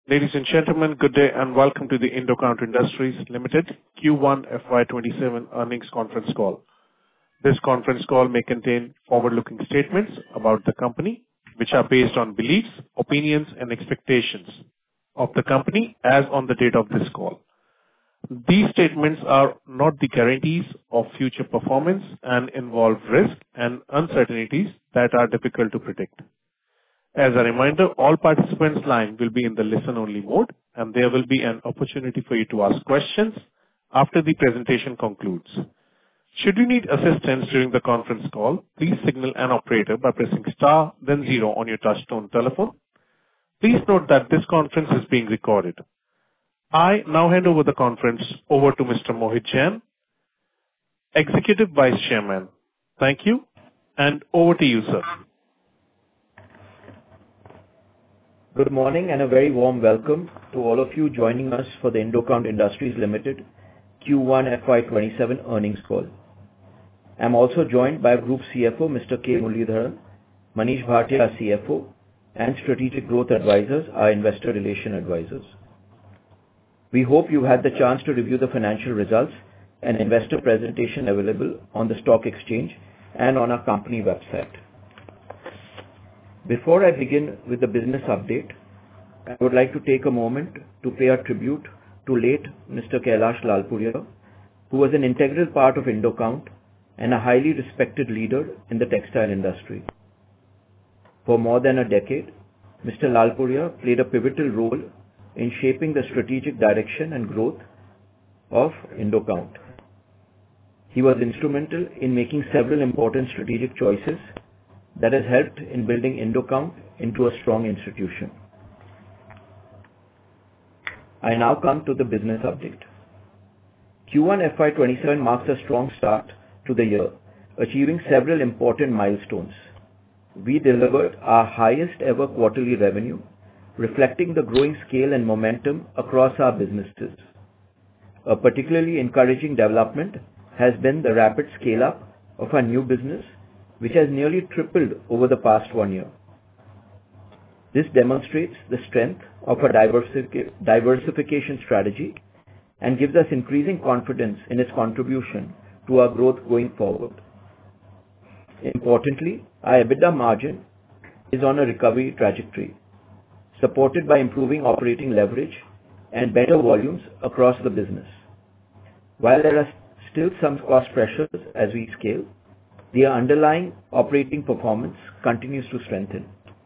Ladies and gentlemen, good day and welcome to the Indocount Industries Limited Q1 FY27 earnings conference call. This conference call may contain forward-looking statements about the company, which are based on beliefs, opinions, and expectations of the company as on the date of this call. These statements are not the guarantees of future performance and involve risks and uncertainties that are difficult to predict. As a reminder, all participants' line will be in the listen-only mode, and there will be an opportunity for you to ask questions after the presentation concludes. Should you need assistance during the conference call, please signal an operator by pressing star, then 0 on your touchtone telephone. Please note that this conference is being recorded. I now hand over the conference over to Mr. Mohit Jain, Executive Vice Chairman. Thank you, and over to you, sir. Good morning and a very warm welcome to all of you joining us for the Indocount Industries Limited Q1 FY27 earnings call. I am also joined by Group CFO Mr. K. Muralidharan, Manish Bhatia, our CFO, and Strategic Growth Advisors, our Investor Relation Advisors. We hope you had the chance to review the financial results and investor presentation available on the stock exchange and on our company website. Before I begin with the business update, I would like to take a moment to pay a tribute to late Mr. Kailash Lalpuria, who was an integral part of Indocount and a highly respected leader in the textile industry. For more than a decade, Mr. Lalpuria played a pivotal role in shaping the strategic direction and growth of Indocount. He was instrumental in making several important strategic choices that has helped in building Indocount into a strong institution. I now come to the business update. Q1 FY27 marks a strong start to the year, achieving several important milestones. We delivered our highest ever quarterly revenue, reflecting the growing scale and momentum across our businesses. A particularly encouraging development has been the rapid scale-up of our new business, which has nearly tripled over the past 1 year. This demonstrates the strength of our diversification strategy and gives us increasing confidence in its contribution to our growth going forward. Importantly, our EBITDA margin is on a recovery trajectory, supported by improving operating leverage and better volumes across the business. While there are still some cost pressures as we scale, the underlying operating performance continues to strengthen.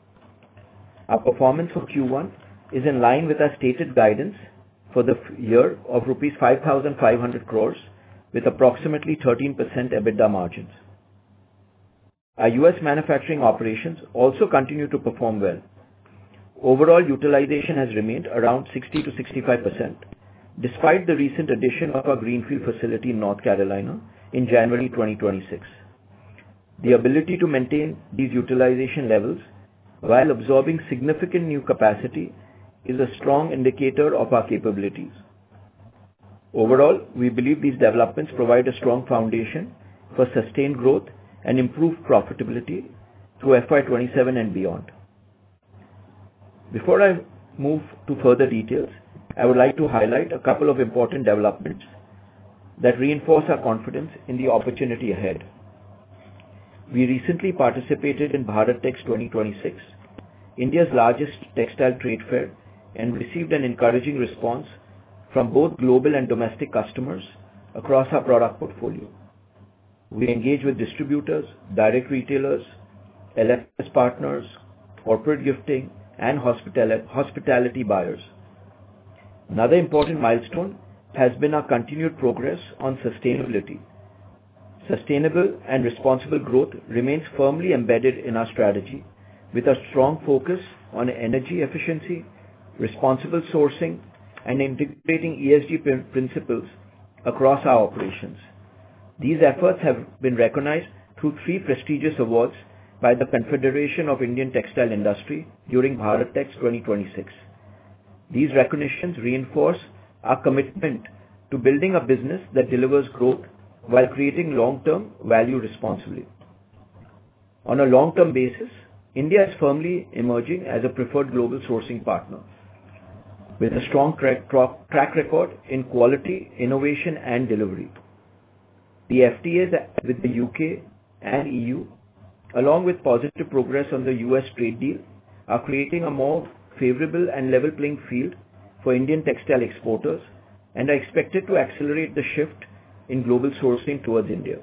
Our performance for Q1 is in line with our stated guidance for the year of rupees 5,500 crores with approximately 13% EBITDA margins. Our US manufacturing operations also continue to perform well. Overall utilization has remained around 60 to 65%, despite the recent addition of our Greenfield facility in North Carolina in January 2026. The ability to maintain these utilization levels while absorbing significant new capacity is a strong indicator of our capabilities. Overall, we believe these developments provide a strong foundation for sustained growth and improved profitability through FY27 and beyond. Before I move to further details, I would like to highlight a couple of important developments that reinforce our confidence in the opportunity ahead. We recently participated in BharatTex 2026, India's largest textile trade fair, and received an encouraging response from both global and domestic customers across our product portfolio. We engage with distributors, direct retailers, LFS partners, corporate gifting, and hospitality buyers. Another important milestone has been our continued progress on sustainability. Sustainable and responsible growth remains firmly embedded in our strategy, with a strong focus on energy efficiency, responsible sourcing, and integrating ESG principles across our operations. These efforts have been recognized through 3 prestigious awards by the Confederation of Indian Textile Industry during BharatTex 2026. These recognitions reinforce our commitment to building a business that delivers growth while creating long-term value responsibly. On a long-term basis, India is firmly emerging as a preferred global sourcing partner. with a strong track record in quality, innovation, and delivery. The FTAs with the UK and EU, along with positive progress on the US trade deal, are creating a more favorable and level playing field for Indian textile exporters and are expected to accelerate the shift in global sourcing towards India.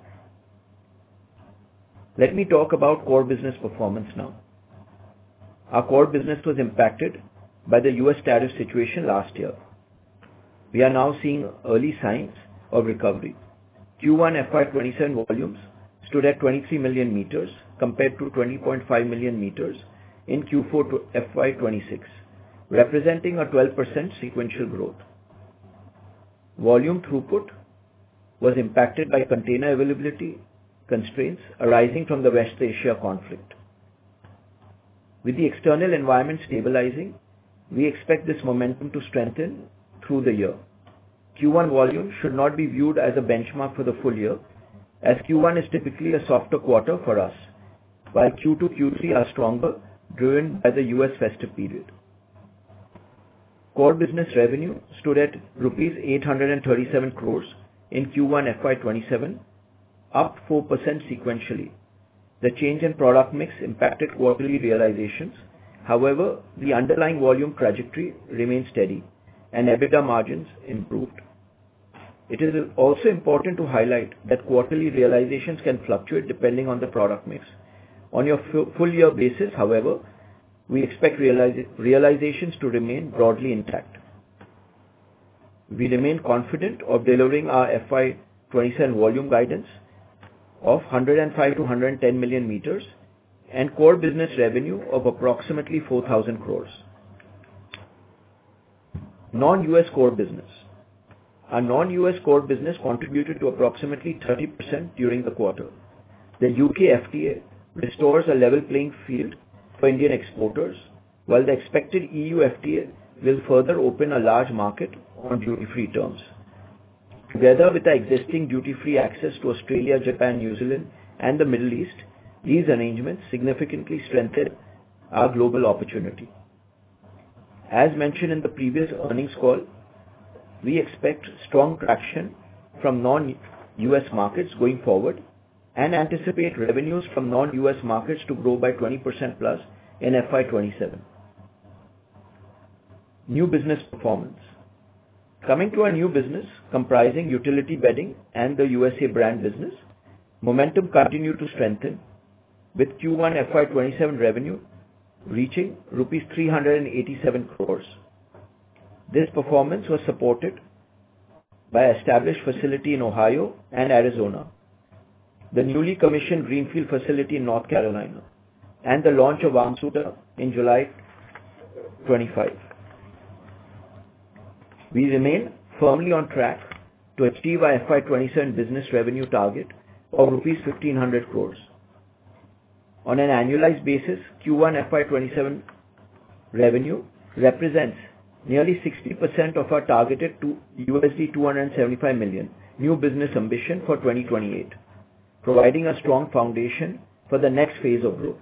Let me talk about core business performance now. Our core business was impacted by the US tariff situation last year. We are now seeing early signs of recovery. Q1 FY27 volumes stood at 23 million meters compared to 20.5 million meters in Q4 FY26, representing a 12% sequential growth. Volume throughput was impacted by container availability constraints arising from the West Asia conflict. With the external environment stabilizing, we expect this momentum to strengthen through the year. Q1 volume should not be viewed as a benchmark for the full year, as Q1 is typically a softer quarter for us, while Q2, Q3 are stronger, driven by the US festive period. Core business revenue stood at rupees 837 crores in Q1 FY27, up 4% sequentially. The change in product mix impacted quarterly realizations. However, the underlying volume trajectory remained steady and EBITDA margins improved. It is also important to highlight that quarterly realizations can fluctuate depending on the product mix. On a full year basis, however, we expect realizations to remain broadly intact. We remain confident of delivering our FY27 volume guidance of 105 to 110 million meters and core business revenue of approximately 4,000 crores. Non-US core business. Our non-US core business contributed to approximately 30% during the quarter. The UK FTA restores a level playing field for Indian exporters, while the expected EU FTA will further open a large market on duty-free terms. Together with the existing duty-free access to Australia, Japan, New Zealand, and the Middle East, these arrangements significantly strengthen our global opportunity. As mentioned in the previous earnings call, we expect strong traction from non-US markets going forward and anticipate revenues from non-US markets to grow by 20% plus in FY27. New business performance. Coming to our new business comprising utility bedding and the USA brand business, momentum continued to strengthen with Q1 FY27 revenue reaching rupees 387 crores. This performance was supported by established facility in Ohio and Arizona, the newly commissioned greenfield facility in North Carolina, and the launch of Amsuta in July 25. We remain firmly on track to achieve our FY27 business revenue target of rupees 1,500 crores. On an annualized basis, Q1 FY27 revenue represents nearly 60% of our targeted to $275 million new business ambition for 2028, providing a strong foundation for the next phase of growth.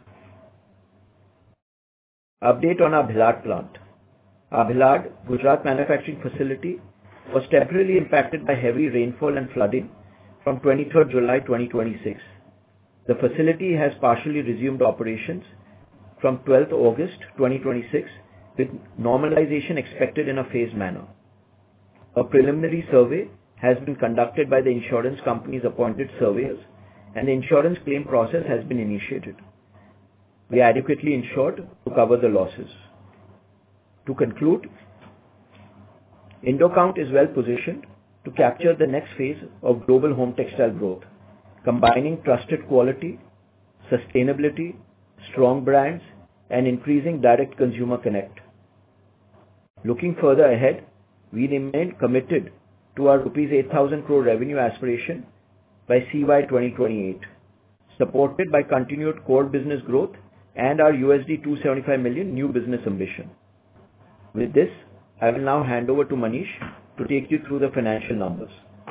Update on our Bhilad plant. Our Bhilad, Gujarat manufacturing facility was temporarily impacted by heavy rainfall and flooding from 23rd July 2026. The facility has partially resumed operations from 12th August 2026 with normalization expected in a phased manner. A preliminary survey has been conducted by the insurance company's appointed surveyors and the insurance claim process has been initiated. We are adequately insured to cover the losses. To conclude, Indocount is well positioned to capture the next phase of global home textile growth, combining trusted quality, sustainability, strong brands, and increasing direct consumer connect. Looking further ahead, we remain committed to our rupees 8,000 crore revenue aspiration by CY 2028, supported by continued core business growth and our $275 million new business ambition. With this, I will now hand over to Manish to take you through the financial numbers.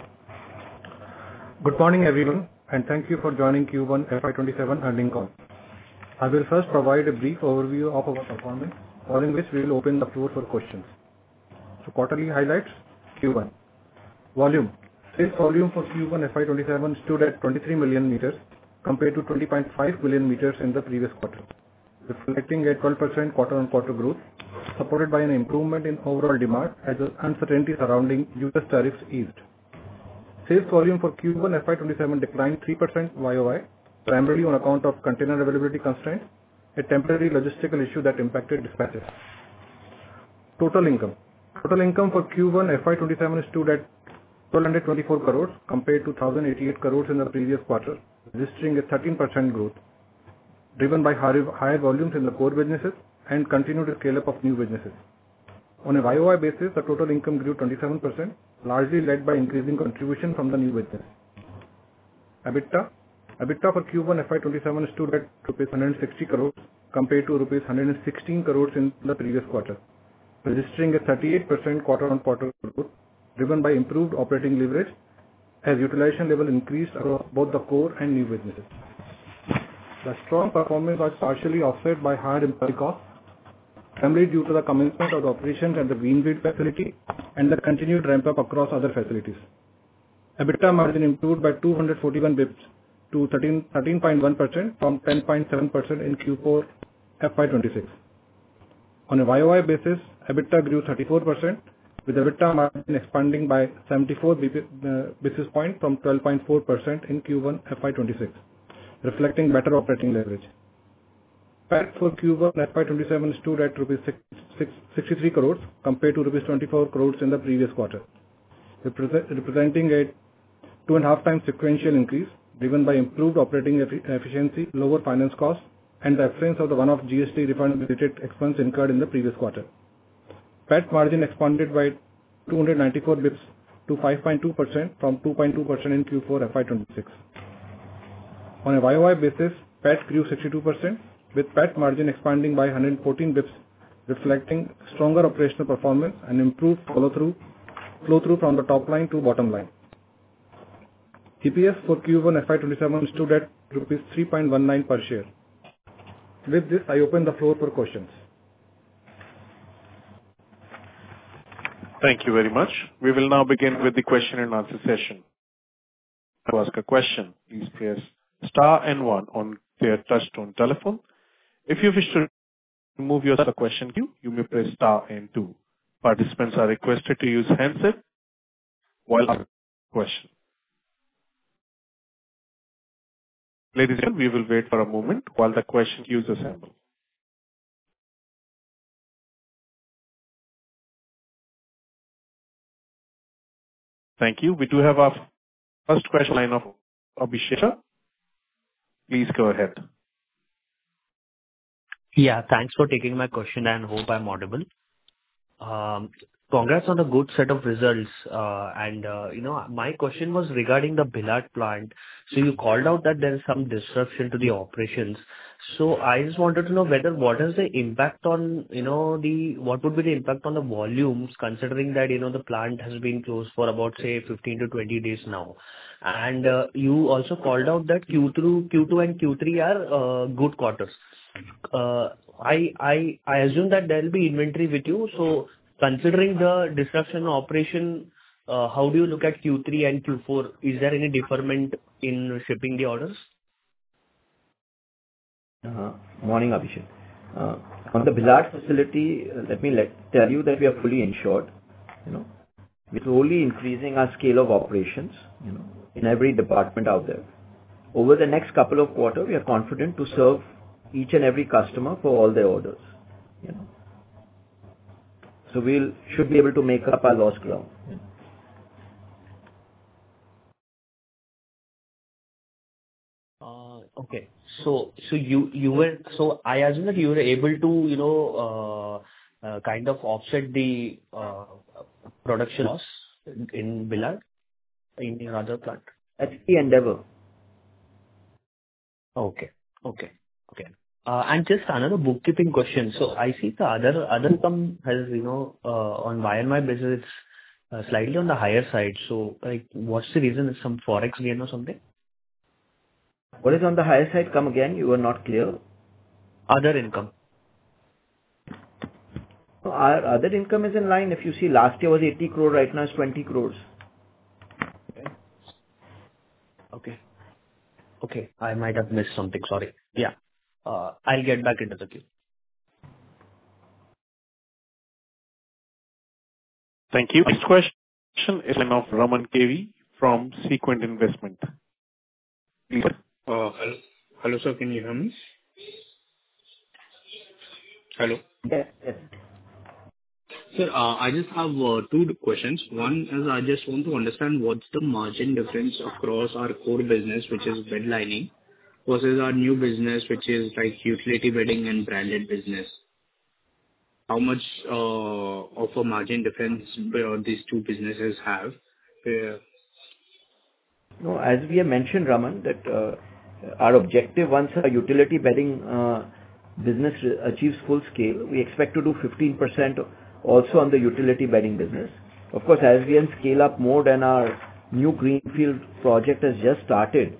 Good morning, everyone, and thank you for joining Q1 FY27 earnings call. I will first provide a brief overview of our performance, following which we will open the floor for questions. So quarterly highlights, Q1. Volume. Sales volume for Q1 FY27 stood at 23 million meters compared to 20.5 million meters in the previous quarter, reflecting a 12% quarter-on-quarter growth, supported by an improvement in overall demand as the uncertainty surrounding US tariffs eased. Sales volume for Q1 FY27 declined 3% YOY, primarily on account of container availability constraints, a temporary logistical issue that impacted dispatches. Total income. Total income for Q1 FY27 stood at 1,224 crores compared to 1,088 crores in the previous quarter, registering a 13% growth, driven by higher volumes in the core businesses and continued scale-up of new businesses. On a YOY basis, the total income grew 27%, largely led by increasing contribution from the new business. EBITDA. EBITDA for Q1 FY27 stood at rupees 160 crores compared to rupees 116 crores in the previous quarter, registering a 38% quarter-on-quarter growth, driven by improved operating leverage as utilization level increased across both the core and new businesses. The strong performance was partially offset by higher employee costs, primarily due to the commencement of the operations at the Greenfield facility and the continued ramp-up across other facilities. EBITDA margin improved by 241 bps to 13.1% from 10.7% in Q4 FY26. On a YOY basis, EBITDA grew 34%, with EBITDA margin expanding by 74 basis points from 12.4% in Q1 FY26, reflecting better operating leverage. PAT for Q1 FY27 stood at rupees 63 crores compared to rupees 24 crores in the previous quarter, representing a 2.5 times sequential increase, driven by improved operating efficiency, lower finance costs, and the absence of the one-off GST refund-related expense incurred in the previous quarter. PAT margin expanded by 294 bps to 5.2% from 2.2% in Q4 FY26. On a YOY basis, PAT grew 62%, with PAT margin expanding by 114 bps, reflecting stronger operational performance and improved flow-through from the top line to bottom line. EPS for Q1 FY27 stood at rupees 3.19 per share. With this, I open the floor for questions. Thank you very much. We will now begin with the question and answer session. To ask a question, please press star and 1 on their touchtone telephone. If you wish to remove yourself from the question queue, you may press star and 2. Participants are requested to use handset while asking a question. Ladies and gentlemen, we will wait for a moment while the question queues assemble. Thank you. We do have our first question line of Abhishek. Please go ahead. Yeah, thanks for taking my question and hope I'm audible. Congrats on the good set of results. My question was regarding the Bhilai plant. So you called out that there is some disruption to the operations. So I just wanted to know what is the impact on, what would be the impact on the volumes, considering that, the plant has been closed for about, say, 15 to 20 days now. And you also called out that Q2 and Q3 are good quarters. I assume that there will be inventory with you. So considering the disruption operation, how do you look at Q3 and Q4? Is there any deferment in shipping the orders? Morning, Abhishek. On the Bhilai facility, let me tell you that we are fully insured. We're slowly increasing our scale of operations, in every department out there. Over the next couple of quarters, we are confident to serve each and every customer for all their orders. So we should be able to make up our lost ground. Okay. So I assume that you were able to, kind of offset the production loss in Bhilai in your other plant. That's the endeavor. Okay. And just another bookkeeping question. So I see the other income has, on YOY basis, it's slightly on the higher side. So, what's the reason? Is some forex gain or something? What is on the higher side? Come again. You were not clear. Other income. Our other income is in line. If you see, last year was 80 crore, right now it's 20 crores. Okay. I might have missed something. Sorry. Yeah. I'll get back into the queue. Thank you. Next question is of Raman KV from Sequent Investment. Please. Hello, hello, sir. Can you hear me? Hello. Yes, yes. Sir, I just have two questions. One is I just want to understand what's the margin difference across our core business, which is bed lining, versus our new business, which is like utility bedding and branded business. How much of a margin difference these two businesses have? No, as we have mentioned, Raman, that our objective once our utility bedding business achieves full scale, we expect to do 15% also on the utility bedding business. Of course, as we can scale up more than our new greenfield project has just started,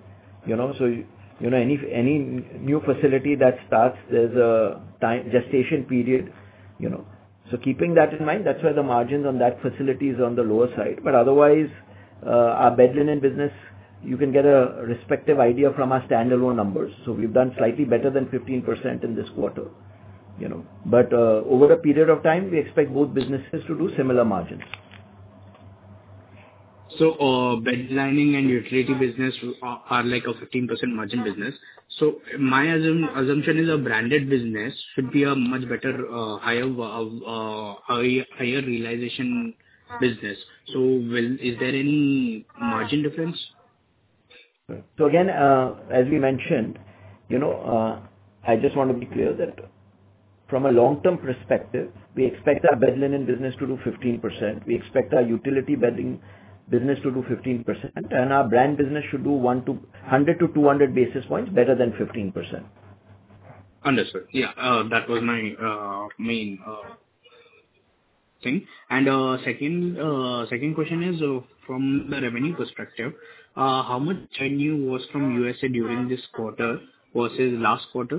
any new facility that starts, there's a time gestation period, So keeping that in mind, that's why the margins on that facility is on the lower side. But otherwise, our bed linen business, you can get a respective idea from our standalone numbers. So we've done slightly better than 15% in this quarter, But over a period of time, we expect both businesses to do similar margins. So bed lining and utility business are like a 15% margin business. So my assumption is a branded business should be a much better, higher realization business. So is there any margin difference? So again, as we mentioned, I just want to be clear that from a long-term perspective, we expect our bed linen business to do 15%. We expect our utility bedding business to do 15%, and our brand business should do 100 to 200 basis points better than 15%. Understood. Yeah, that was my main thing. And second question is from the revenue perspective, how much revenue was from USA during this quarter versus last quarter?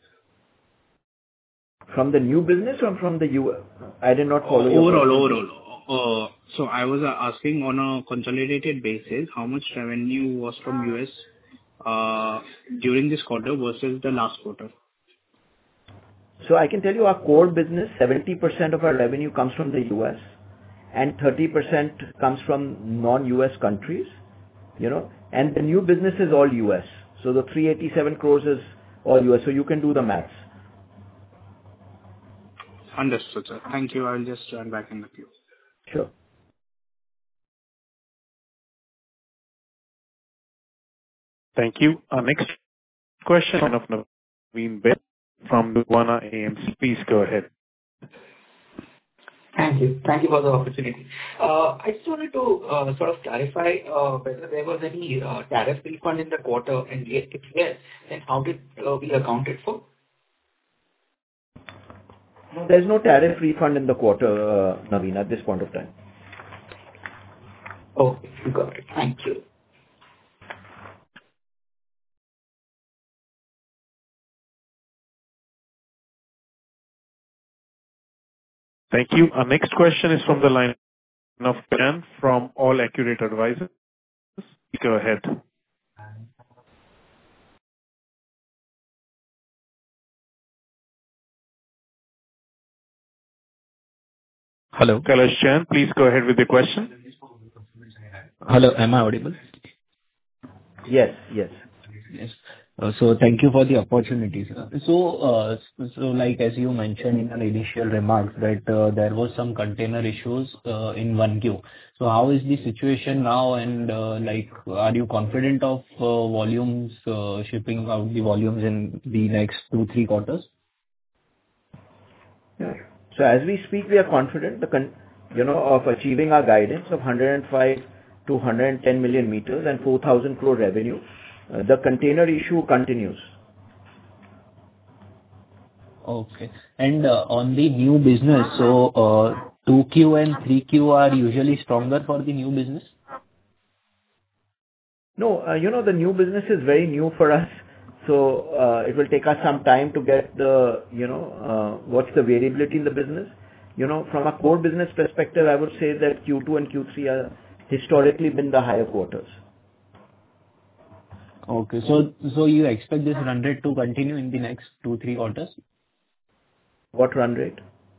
From the new business or from the US? I did not follow your question. Overall. So I was asking on a consolidated basis, how much revenue was from US during this quarter versus the last quarter? So I can tell you our core business, 70% of our revenue comes from the US and 30% comes from non-US countries, and the new business is all US. So the 387 crores is all US. So you can do the maths. Understood, sir. Thank you. I'll just join back in the queue. Sure. Thank you. Our next question of Naveen Baid from Nuvama AMC. Please go ahead. Thank you. Thank you for the opportunity. I just wanted to sort of clarify whether there was any tariff refund in the quarter, and if yes, then how did we account it for? No, there's no tariff refund in the quarter, Naveen, at this point of time. Okay, got it. Thank you. Thank you. Our next question is from the line of Jan from All Accurate Advisors. Go ahead. Hello. Kailash Jan, please go ahead with the question. Hello, am I audible? Yes, yes. Yes. So thank you for the opportunity, sir. So like as you mentioned in your initial remarks that there was some container issues in 1Q. So how is the situation now, and are you confident of volumes shipping out the volumes in the next 2-3 quarters? Yeah. So as we speak, we are confident of achieving our guidance of 105 to 110 million meters and 4,000 crore revenue. The container issue continues. Okay. And on the new business, so 2Q and 3Q are usually stronger for the new business? No, the new business is very new for us. So it will take us some time to get what's the variability in the business. from a core business perspective, I would say that Q2 and Q3 are historically been the higher quarters. Okay. So you expect this run rate to continue in the next 2-3 quarters? What run rate?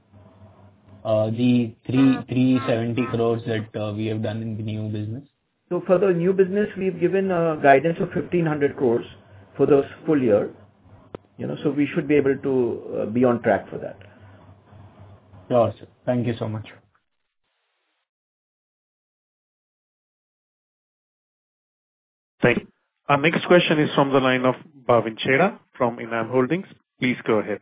The 370 crores that we have done in the new business. So for the new business, we've given a guidance of 1,500 crores for the full year. So we should be able to be on track for that. Sure, sir. Thank you so much. Thank you. Our next question is from the line of Bhavin Chheda from Enam Holdings. Please go ahead.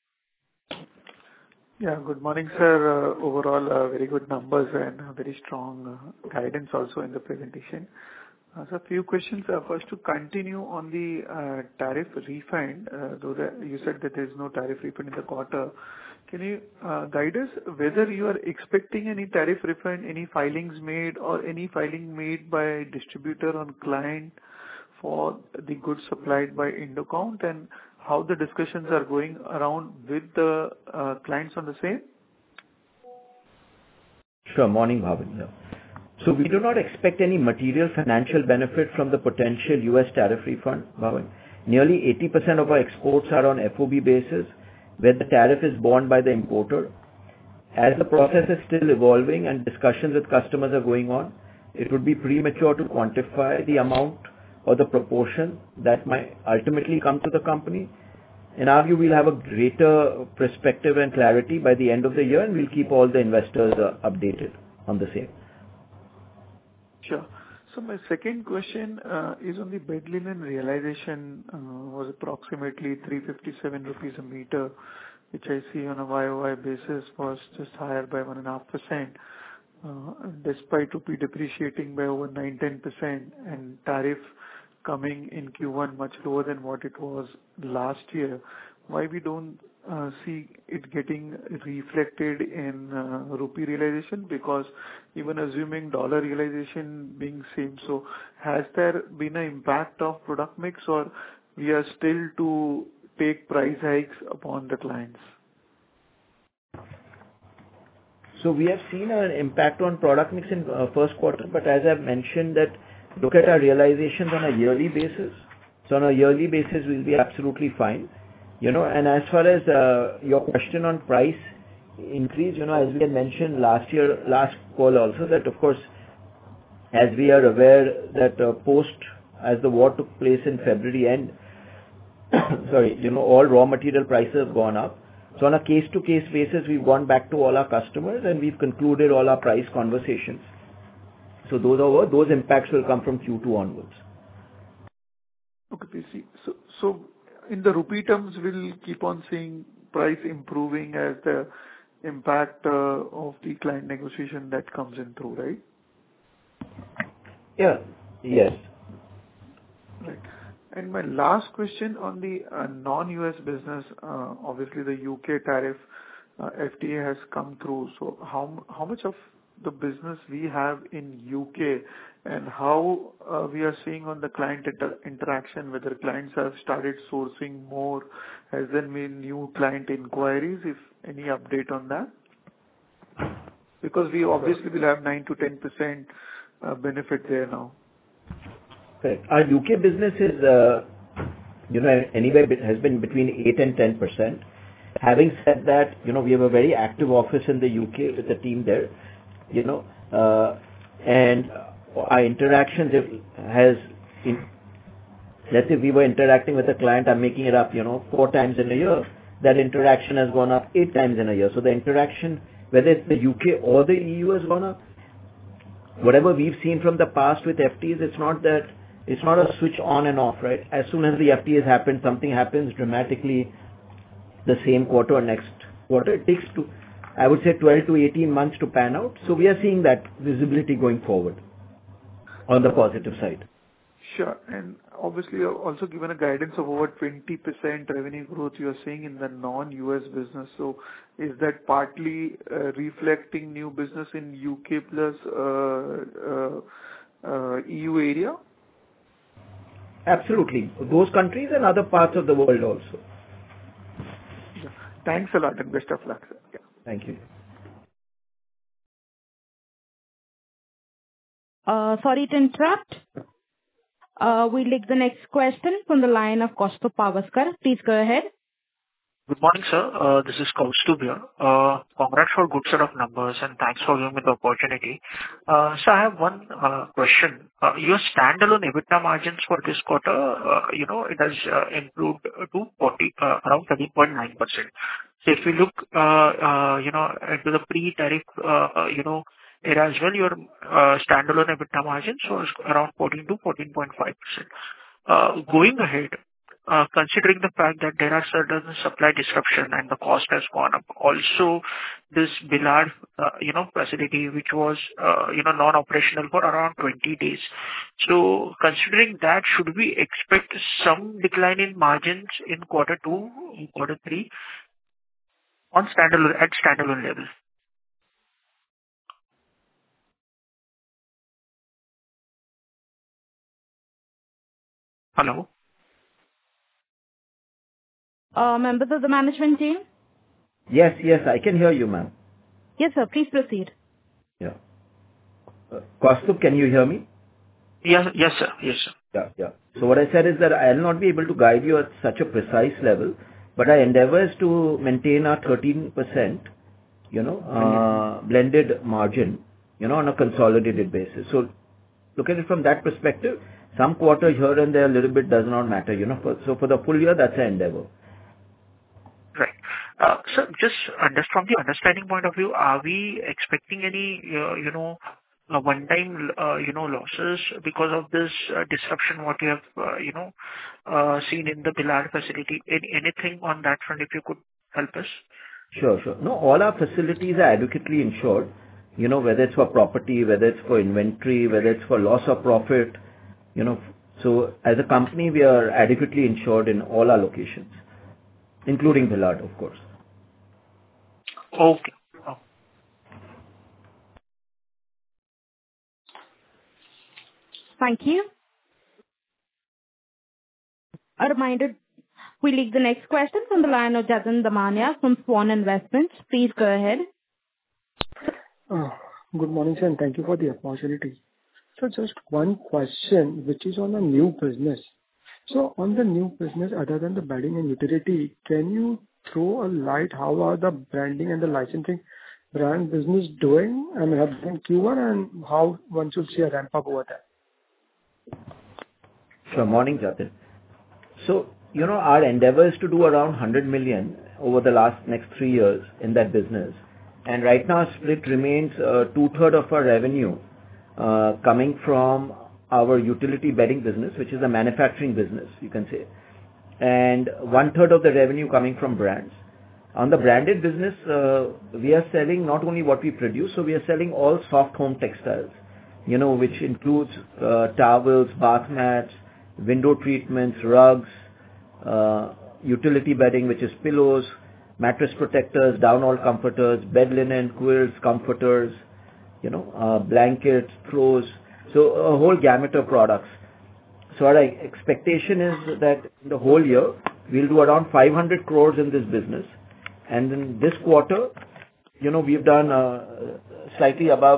Yeah, good morning, sir. Overall, very good numbers and very strong guidance also in the presentation. So a few questions. First, to continue on the tariff refund, though you said that there is no tariff refund in the quarter. Can you guide us whether you are expecting any tariff refund, any filings made, or any filing made by distributor on client for the goods supplied by Indocount, and how the discussions are going around with the clients on the same? Sure. Morning, Bhavin. Yeah. So we do not expect any material financial benefit from the potential US tariff refund, Bhavin. Nearly 80% of our exports are on FOB basis, where the tariff is borne by the importer. As the process is still evolving and discussions with customers are going on, it would be premature to quantify the amount or the proportion that might ultimately come to the company. In our view, we'll have a greater perspective and clarity by the end of the year, and we'll keep all the investors updated on the same. Sure. So my second question is on the bed linen realization was approximately 357 rupees a meter, which I see on a YOY basis was just higher by 1.5%, despite rupee depreciating by over 9-10% and tariff coming in Q1 much lower than what it was last year. Why we don't see it getting reflected in rupee realization? Because even assuming dollar realization being same, so has there been an impact of product mix, or we are still to take price hikes upon the clients? So we have seen an impact on product mix in first quarter, but as I've mentioned that look at our realizations on a yearly basis. So on a yearly basis, we'll be absolutely fine. And as far as your question on price increase, as we had mentioned last call also, that of course, as we are aware that as the war took place in February end, all raw material prices have gone up. So on a case-to-case basis, we've gone back to all our customers and we've concluded all our price conversations. So those impacts will come from Q2 onwards. Okay, PC. So in the rupee terms, we'll keep on seeing price improving as the impact of the client negotiation that comes in through, right? Yeah. Yes. Right. And my last question on the non-US business, obviously the UK tariff FTA has come through. So how much of the business we have in UK and how we are seeing on the client interaction, whether clients have started sourcing more, has there been new client inquiries, if any update on that? Because we obviously will have 9-10% benefit there now. Correct. Our UK business is, anyway, has been between 8 and 10%. Having said that, we have a very active office in the UK with the team there, and our interactions let's say we were interacting with a client, I'm making it up, 4 times in a year. That interaction has gone up 8 times in a year. So the interaction, whether it's the UK or the EU, has gone up. Whatever we've seen from the past with FTAs, it's not a switch on and off, right? As soon as the FTAs happen, something happens dramatically the same quarter or next quarter. It takes I would say 12 to 18 months to pan out. So we are seeing that visibility going forward on the positive side. Sure. And obviously, you're also given a guidance of over 20% revenue growth you are seeing in the non-US business. So is that partly reflecting new business in UK plus EU area? Absolutely. Those countries and other parts of the world also. Yeah. Thanks a lot and best of luck, sir. Yeah. Thank you. Sorry to interrupt. We'll take the next question from the line of Kaustubh Pawaskar. Please go ahead. Good morning, sir. This is Kaustubh here. Congrats for good set of numbers, and thanks for giving me the opportunity. So I have one question. Your standalone EBITDA margins for this quarter, it has improved to around 13.9%. So if you look, into the pre-tariff, era as well, your standalone EBITDA margins was around 14 to 14.5%. Going ahead, considering the fact that there are certain supply disruption and the cost has gone up. Also, this Billard, facility, which was, non-operational for around 20 days. So considering that, should we expect some decline in margins in quarter 2, in quarter 3 at standalone level? Hello? Members of the management team? Yes, I can hear you, ma'am. Yes, sir. Please proceed. Yeah. Kaustubh, can you hear me? Yes, sir. Yeah. So what I said is that I'll not be able to guide you at such a precise level, but our endeavor is to maintain our 13%, blended margin, on a consolidated basis. So look at it from that perspective. Some quarter here and there, a little bit does not matter, So for the full year, that's our endeavor. Right. So just from the understanding point of view, are we expecting any, one-time, losses because of this disruption, what you have, seen in the Billard facility? Anything on that front, if you could help us? Sure. No, all our facilities are adequately insured, whether it's for property, whether it's for inventory, whether it's for loss of profit, So as a company, we are adequately insured in all our locations, including Billard, of course. Okay. Thank you. A reminder, we take the next question from the line of Jatin Damania from Swan Investments. Please go ahead. Good morning, sir, and thank you for the opportunity. So just one question, which is on a new business. So on the new business, other than the bedding and utility, can you throw a light how are the branding and the licensing brand business doing and have been Q1 and how one should see a ramp up over there? Sure. Morning, Jatin. So, our endeavor is to do around 100 million over the next 3 years in that business. And right now, split remains 2/3 of our revenue coming from our utility bedding business, which is a manufacturing business, you can say. And 1/3 of the revenue coming from brands. On the branded business, we are selling not only what we produce, so we are selling all soft home textiles, which includes towels, bath mats, window treatments, rugs, utility bedding, which is pillows, mattress protectors, down-all comforters, bed linen, quilts, comforters, blankets, throws. So a whole gamut of products. So our expectation is that in the whole year, we'll do around 500 crores in this business. And in this quarter, we've done slightly above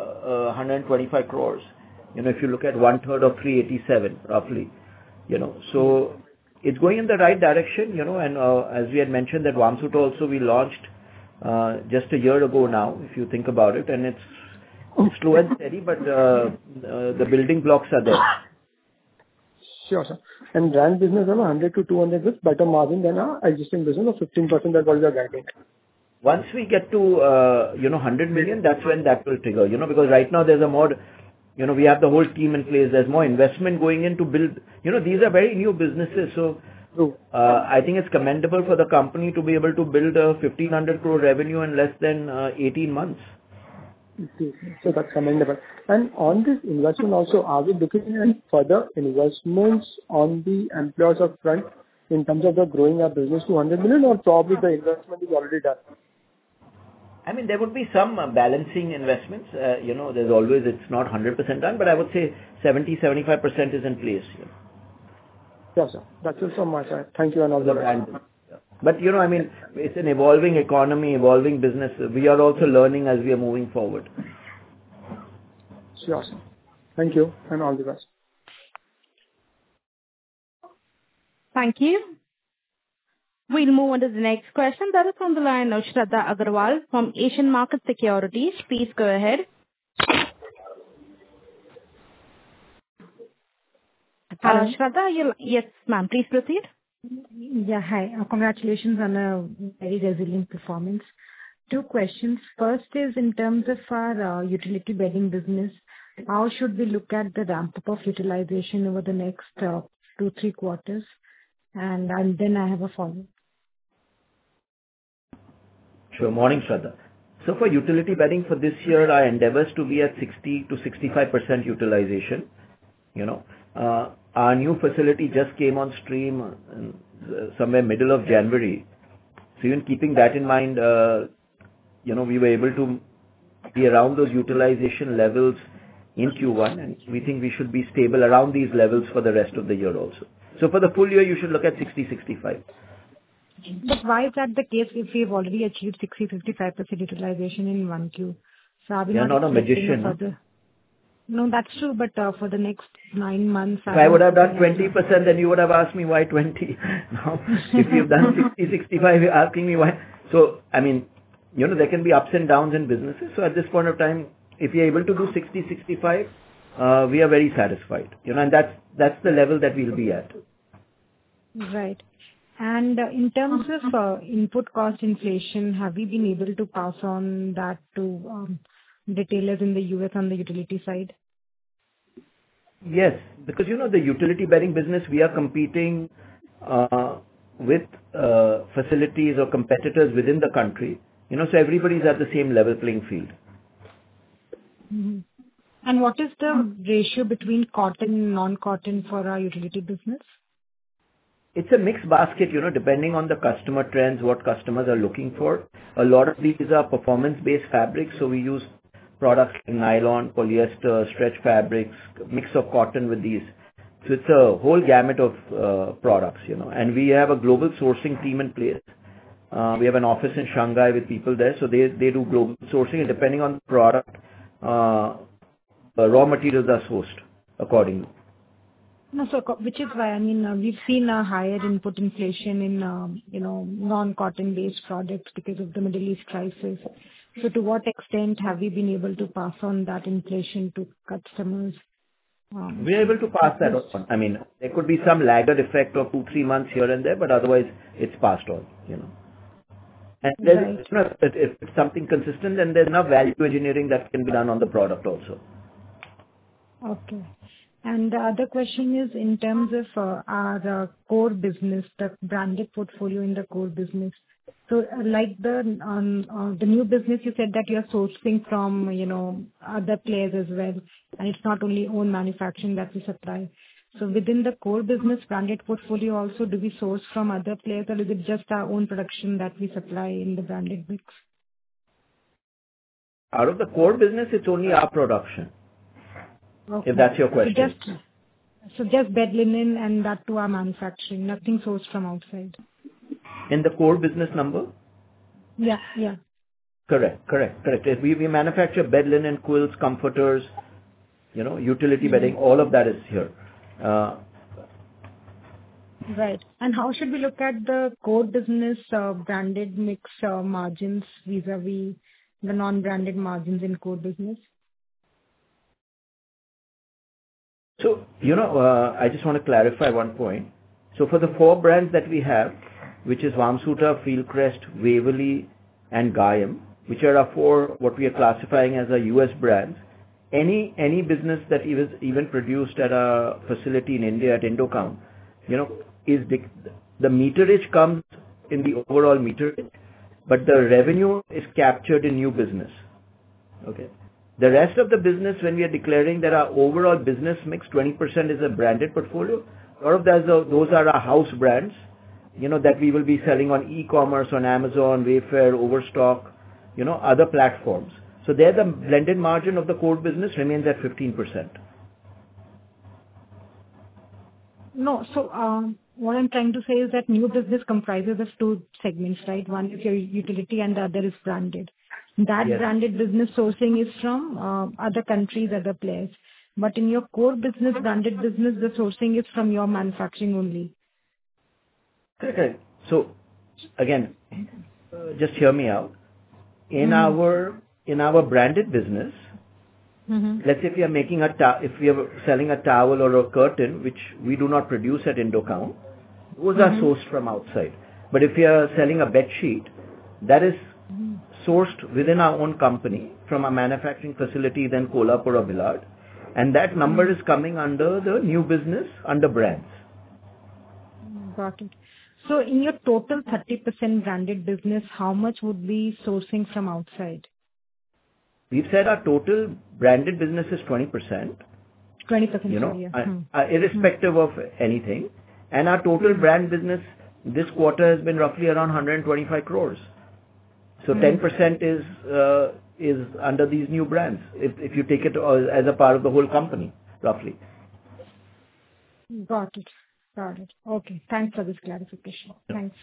125 crores. If you look at 1/3 of 387, roughly. So it's going in the right direction, and as we had mentioned that Vamsuit also we launched just a year ago now, if you think about it, and it's slow and steady, but the building blocks are there. Sure, sir. And brand business on 100 to 200 with better margin than our existing business of 15% that was your guidance. Once we get to 100 million, that's when that will trigger. Because right now there's a more, we have the whole team in place. There's more investment going in to build. These are very new businesses, so I think it's commendable for the company to be able to build a 1,500 crore revenue in less than 18 months. Okay. So that's commendable. And on this investment also, are we looking at further investments on the employees up front in terms of the growing our business to 100 million, or probably the investment is already done? I mean, there would be some balancing investments. There's always, it's not 100% done, but I would say 70-75% is in place. Yes, sir. That's it from my side. Thank you and all the best. But, it's an evolving economy, evolving business. We are also learning as we are moving forward. Sure, sir. Thank you, and all the best. Thank you. We'll move on to the next question. That is from the line of Shraddha Agarwal from Asian Market Securities. Please go ahead. Hello. Shraddha, yes, ma'am. Please proceed. Yeah, hi. Congratulations on a very resilient performance. Two questions. First is in terms of our utility bedding business, how should we look at the ramp-up of utilization over the next 2-3 quarters? And then I have a follow-up. Sure. Morning, Shraddha. So for utility bedding for this year, our endeavors to be at 60 to 65% utilization. Our new facility just came on stream somewhere middle of January. So even keeping that in mind, we were able to be around those utilization levels in Q1, and we think we should be stable around these levels for the rest of the year also. So for the full year, you should look at 60-65. But why is that the case if we've already achieved 60-55% utilization in 1Q? So are we not a magician. No, that's true, but for the next 9 months... If I would have done 20%, then you would have asked me why 20. Now, if you've done 60-65, you're asking me why. So, there can be ups and downs in businesses. So at this point of time, if you're able to do 60-65, we are very satisfied. And that's the level that we'll be at. Right. And in terms of input cost inflation, have we been able to pass on that to retailers in the US on the utility side? Yes, because the utility bedding business, we are competing with facilities or competitors within the country. So everybody's at the same level playing field. Mm-hmm. And what is the ratio between cotton and non-cotton for our utility business? It's a mixed basket, depending on the customer trends, what customers are looking for. A lot of these are performance-based fabrics, so we use products like nylon, polyester, stretch fabrics, mix of cotton with these. So it's a whole gamut of products, and we have a global sourcing team in place. We have an office in Shanghai with people there, so they do global sourcing, and depending on the product, raw materials are sourced accordingly. No, so which is why, we've seen a higher input inflation in, non-cotton based products because of the Middle East crisis. So to what extent have we been able to pass on that inflation to customers? We are able to pass that on. There could be some lagged effect of 2-3 months here and there, but otherwise it's passed on, And there's, if it's something consistent, then there's enough value engineering that can be done on the product also. Okay. And the other question is in terms of our core business, the branded portfolio in the core business. So like the new business, you said that you're sourcing from, other players as well. And it's not only own manufacturing that we supply. So within the core business branded portfolio also, do we source from other players or is it just our own production that we supply in the branded mix? Out of the core business, it's only our production. Okay. If that's your question. So just bed linen and that to our manufacturing, nothing sourced from outside. In the core business number? Yeah. Correct. We manufacture bed linen, quilts, comforters, utility bedding, all of that is here. Right. And how should we look at the core business branded mix margins vis-a-vis the non-branded margins in core business? So, I just want to clarify one point. So for the 4 brands that we have, which is Vamsutra, Fieldcrest, Waverly, and Gayam, which are our 4, what we are classifying as our US brands, any business that is even produced at a facility in India at Indocount, is the meterage comes in the overall meterage, but the revenue is captured in new business. Okay. The rest of the business, when we are declaring that our overall business mix, 20% is a branded portfolio, a lot of those are our house brands, that we will be selling on e-commerce, on Amazon, Wayfair, Overstock, other platforms. So there the blended margin of the core business remains at 15%. No, so what I'm trying to say is that new business comprises of 2 segments, right? One is your utility and the other is branded. That branded business sourcing is from other countries, other players. but in your core business, branded business, the sourcing is from your manufacturing only. Okay. So again, just hear me out. In our branded business, let's say if we are making if we are selling a towel or a curtain, which we do not produce at Indocount, those are sourced from outside. But if we are selling a bed sheet, that is sourced within our own company from a manufacturing facility, then Kolhapur or Billard, and that number is coming under the new business under brands. Got it. So in your total 30% branded business, how much would be sourcing from outside? We've said our total branded business is 20%. 20%, irrespective of anything. And our total brand business this quarter has been roughly around 125 crores. So 10% is under these new brands, if you take it as a part of the whole company, roughly. Got it. Okay. Thanks for this clarification. Thanks.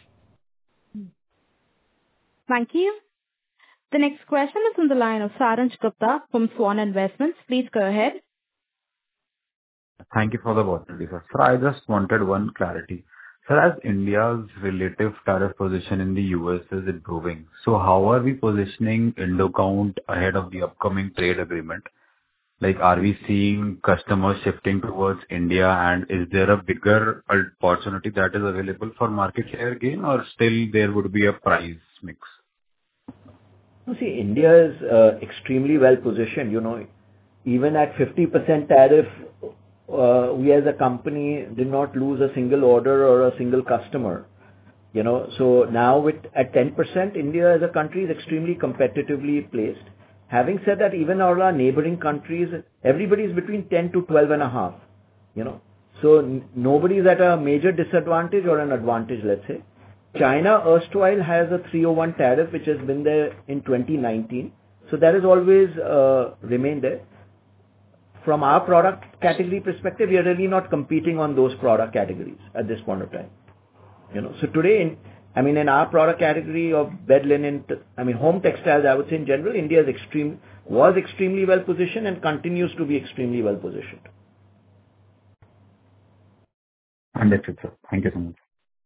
Thank you. The next question is on the line of Saransh Gupta from Swan Investments. Please go ahead. Thank you for the opportunity, sir. Sir, I just wanted one clarity. Sir, as India's relative tariff position in the US is improving, so how are we positioning Indocount ahead of the upcoming trade agreement? Like, are we seeing customers shifting towards India, and is there a bigger opportunity that is available for market share gain, or still there would be a price mix? You see, India is extremely well positioned. Even at 50% tariff, we as a company did not lose a single order or a single customer. So now at 10%, India as a country is extremely competitively placed. Having said that, even all our neighboring countries, everybody is between 10 to 12.5. So nobody is at a major disadvantage or an advantage, let's say. China erstwhile has a 301 tariff, which has been there in 2019. So that has always remained there. From our product category perspective, we are really not competing on those product categories at this point of time. So today, in our product category of bed linen, home textiles, I would say in general, India was extremely well positioned and continues to be extremely well positioned. Understood, sir. Thank you so much.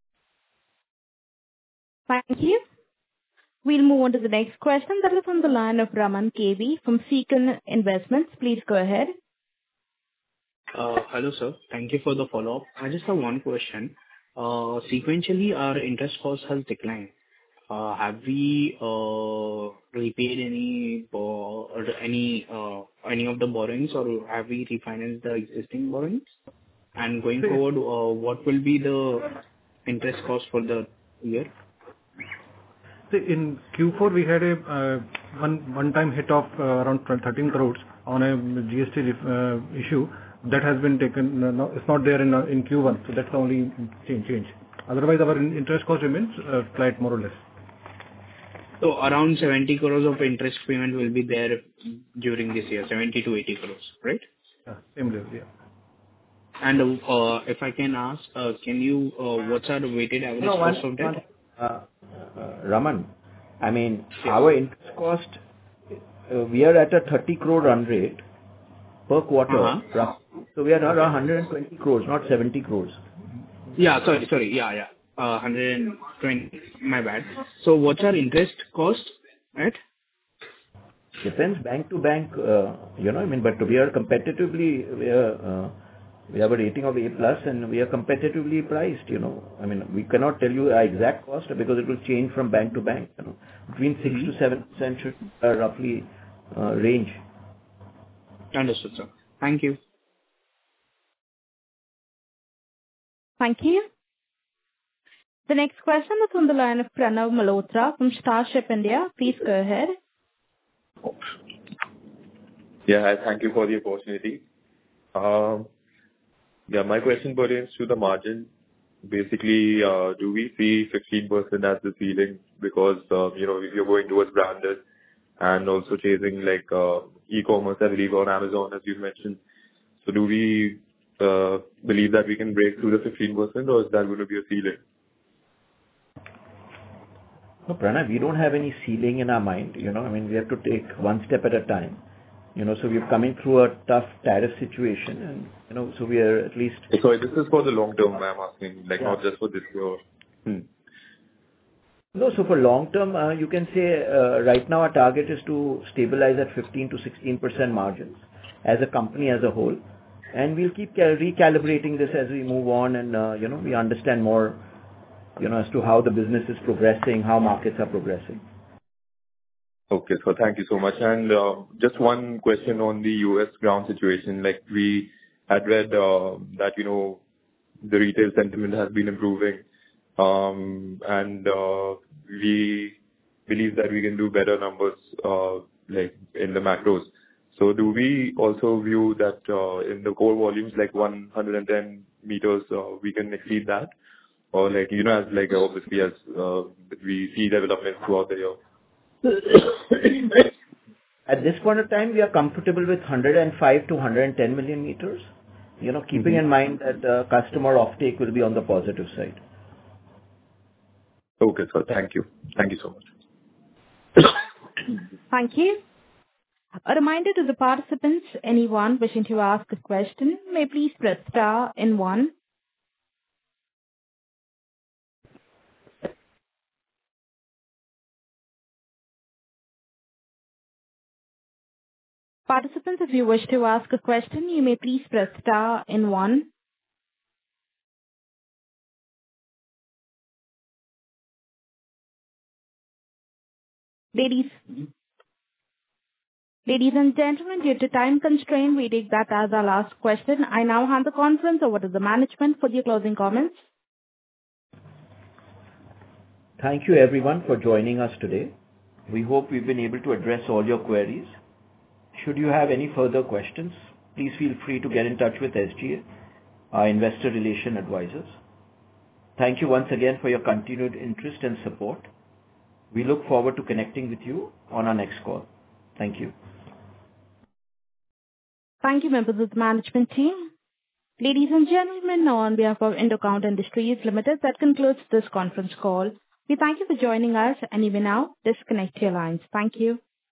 Thank you. We'll move on to the next question. That is on the line of Raman KV from Sequent Investments. Please go ahead. Hello, sir. Thank you for the follow-up. I just have one question. Sequentially, our interest cost has declined. Have we repaid any of the borrowings, or have we refinanced the existing borrowings? And going forward, what will be the interest cost for the year? So in Q4, we had a one-time hit of around 13 crores on a GST issue. That has been taken. No, it's not there in Q1, so that's the only change. Otherwise, our interest cost remains flat, more or less. So around 70 crores of interest payment will be there during this year, 70 to 80 crores, right? Yeah, same level, yeah. And if I can ask, what's our weighted average cost of debt? Raman, our interest cost, we are at a 30 crore run rate per quarter. So we are around 120 crores, not 70 crores. Yeah, sorry. Yeah. 120. My bad. So what's our interest cost, right? Depends bank to bank, but we are competitively, we have a rating of A+, and we are competitively priced, we cannot tell you our exact cost because it will change from bank to bank, Between 6 to 7% should roughly range. Understood, sir. Thank you. Thank you. The next question is on the line of Pranav Malhotra from Starship India. Please go ahead. Yeah, thank you for the opportunity. My question pertains to the margin. Basically, do we see 15% as the ceiling? Because, if you're going towards branded and also chasing e-commerce, I believe, on Amazon, as you mentioned. So do we believe that we can break through the 15%, or is that going to be a ceiling? No, Pranav, we don't have any ceiling in our mind. We have to take one step at a time. So we're coming through a tough tariff situation, and so we are at least. Sorry, this is for the long term, I'm asking, not just for this year. No, so for long term, you can say right now our target is to stabilize at 15 to 16% margins as a company as a whole. And we'll keep recalibrating this as we move on and, we understand more, as to how the business is progressing, how markets are progressing. Okay, so thank you so much. And just one question on the US ground situation. We had read that, the retail sentiment has been improving. And we believe that we can do better numbers in the macros. So do we also view that in the core volumes, 110 meters, we can exceed that? Or obviously as we see development throughout the year? At this point of time, we are comfortable with 105 to 110 million meters, keeping in mind that customer offtake will be on the positive side. Okay, sir. Thank you. Thank you so much. Thank you. A reminder to the participants, anyone wishing to ask a question, may please press star and 1. Participants, if you wish to ask a question, you may please press star and 1. Ladies and gentlemen, due to time constraint, we take that as our last question. I now hand the conference over to the management for your closing comments. Thank you everyone for joining us today. We hope we've been able to address all your queries. Should you have any further questions, please feel free to get in touch with SGA, our investor relation advisors. Thank you once again for your continued interest and support. We look forward to connecting with you on our next call. Thank you. Thank you, members of the management team. Ladies and gentlemen, now on behalf of Indocount Industries Limited, that concludes this conference call. We thank you for joining us, and you may now disconnect your lines. Thank you.